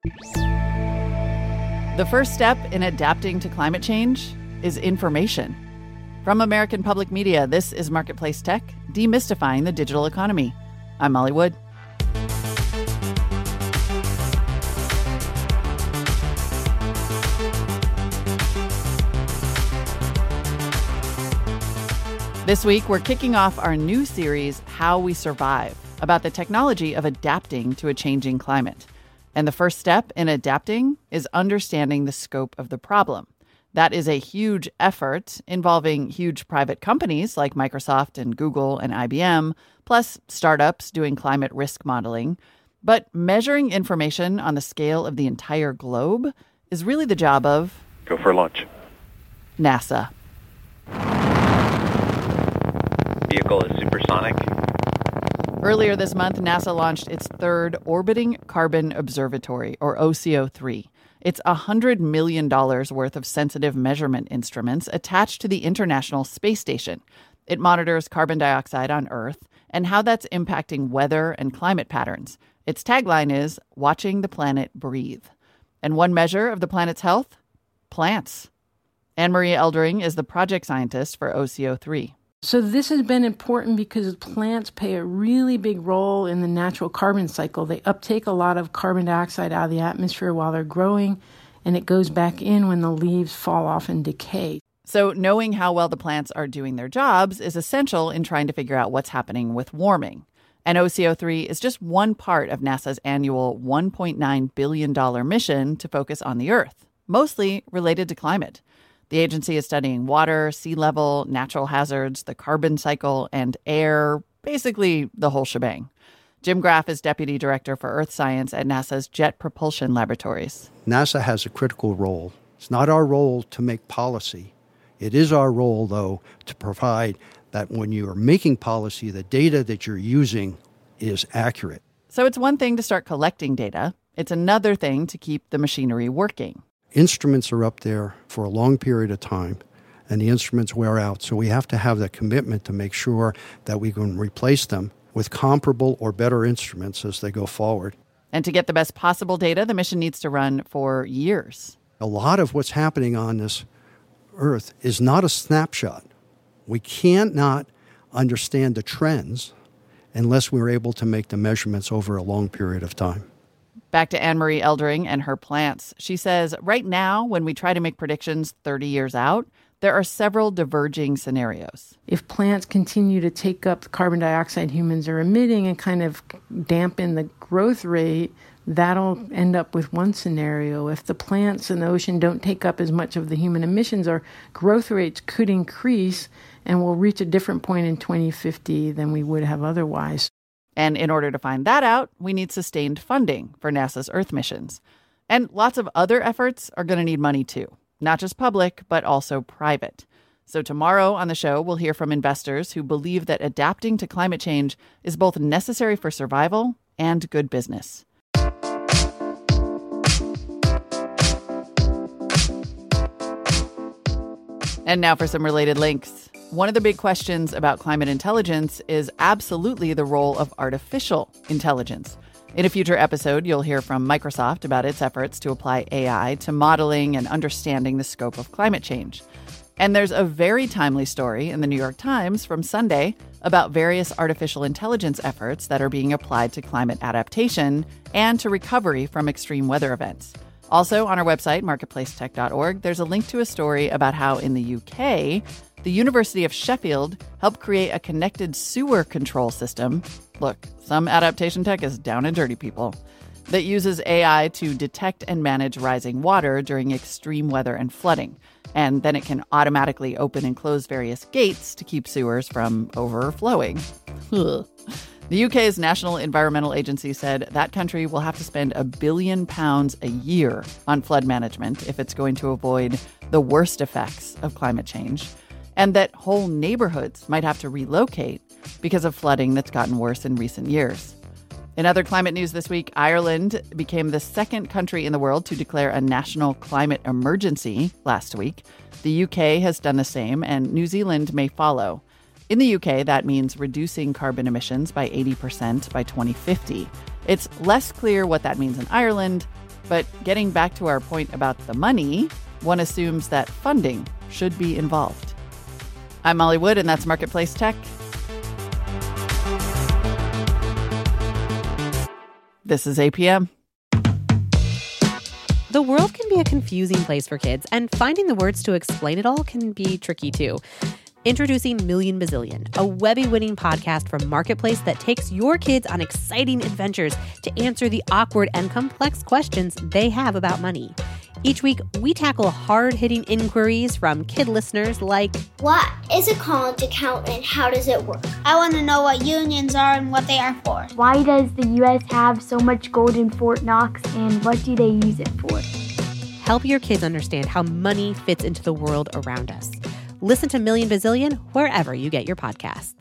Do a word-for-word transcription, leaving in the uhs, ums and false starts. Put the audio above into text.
The first step in adapting to climate change is information. From American Public Media, this is Marketplace Tech, demystifying the digital economy. I'm Molly Wood. This week, we're kicking off our new series, How We Survive, about the technology of adapting to a changing climate. And the first step in adapting is understanding the scope of the problem. That is a huge effort involving huge private companies like Microsoft and Google and I B M, plus startups doing climate risk modeling. But measuring information on the scale of the entire globe is really the job of... Go for lunch. NASA. Vehicle is supersonic. Earlier this month, NASA launched its third Orbiting Carbon Observatory, or O C O three. It's one hundred million dollars worth of sensitive measurement instruments attached to the International Space Station. It monitors carbon dioxide on Earth and how that's impacting weather and climate patterns. Its tagline is, watching the planet breathe. And one measure of the planet's health? Plants. Anne-Marie Eldering is the project scientist for O C O three. So this has been important because plants play a really big role in the natural carbon cycle. They uptake a lot of carbon dioxide out of the atmosphere while they're growing, and it goes back in when the leaves fall off and decay. So knowing how well the plants are doing their jobs is essential in trying to figure out what's happening with warming. And O C O three is just one part of NASA's annual one point nine billion dollars mission to focus on the Earth, mostly related to climate. The agency is studying water, sea level, natural hazards, the carbon cycle, and air, basically the whole shebang. Jim Graff is Deputy Director for Earth Science at NASA's Jet Propulsion Laboratories. NASA has a critical role. It's not our role to make policy. It is our role, though, to provide that when you are making policy, the data that you're using is accurate. So it's one thing to start collecting data. It's another thing to keep the machinery working. Instruments are up there for a long period of time, and the instruments wear out. So we have to have that commitment to make sure that we can replace them with comparable or better instruments as they go forward. And to get the best possible data, the mission needs to run for years. A lot of what's happening on this Earth is not a snapshot. We can't not understand the trends unless we're able to make the measurements over a long period of time. Back to Anne-Marie Eldering and her plants. She says, right now, when we try to make predictions thirty years out, there are several diverging scenarios. If plants continue to take up the carbon dioxide humans are emitting and kind of dampen the growth rate, that'll end up with one scenario. If the plants in the ocean don't take up as much of the human emissions, our growth rates could increase and we'll reach a different point in twenty fifty than we would have otherwise. And in order to find that out, we need sustained funding for NASA's Earth missions. And lots of other efforts are going to need money too, not just public, but also private. So tomorrow on the show, we'll hear from investors who believe that adapting to climate change is both necessary for survival and good business. And now for some related links. One of the big questions about climate intelligence is absolutely the role of artificial intelligence. In a future episode, you'll hear from Microsoft about its efforts to apply A I to modeling and understanding the scope of climate change. And there's a very timely story in the New York Times from Sunday about various artificial intelligence efforts that are being applied to climate adaptation and to recovery from extreme weather events. Also, on our website, marketplace tech dot org, there's a link to a story about how in the U K, the University of Sheffield helped create a connected sewer control system. Look, some adaptation tech is down and dirty, people. That uses A I to detect and manage rising water during extreme weather and flooding. And then it can automatically open and close various gates to keep sewers from overflowing. Ugh. The U K's National Environmental Agency said that country will have to spend a billion pounds a year on flood management if it's going to avoid the worst effects of climate change, and that whole neighborhoods might have to relocate because of flooding that's gotten worse in recent years. In other climate news this week, Ireland became the second country in the world to declare a national climate emergency last week. The U K has done the same, and New Zealand may follow. In the U K, that means reducing carbon emissions by eighty percent by twenty fifty. It's less clear what that means in Ireland, But getting back to our point about the money, one assumes that funding should be involved. I'm Molly Wood, and that's Marketplace Tech. This is A P M. The world can be a confusing place for kids, and finding the words to explain it all can be tricky too. Introducing Million Bazillion, a Webby-winning podcast from Marketplace that takes your kids on exciting adventures to answer the awkward and complex questions they have about money. Each week, we tackle hard-hitting inquiries from kid listeners like, what is a college account and how does it work? I want to know what unions are and what they are for. Why does the U S have so much gold in Fort Knox and what do they use it for? Help your kids understand how money fits into the world around us. Listen to Million Bazillion wherever you get your podcasts.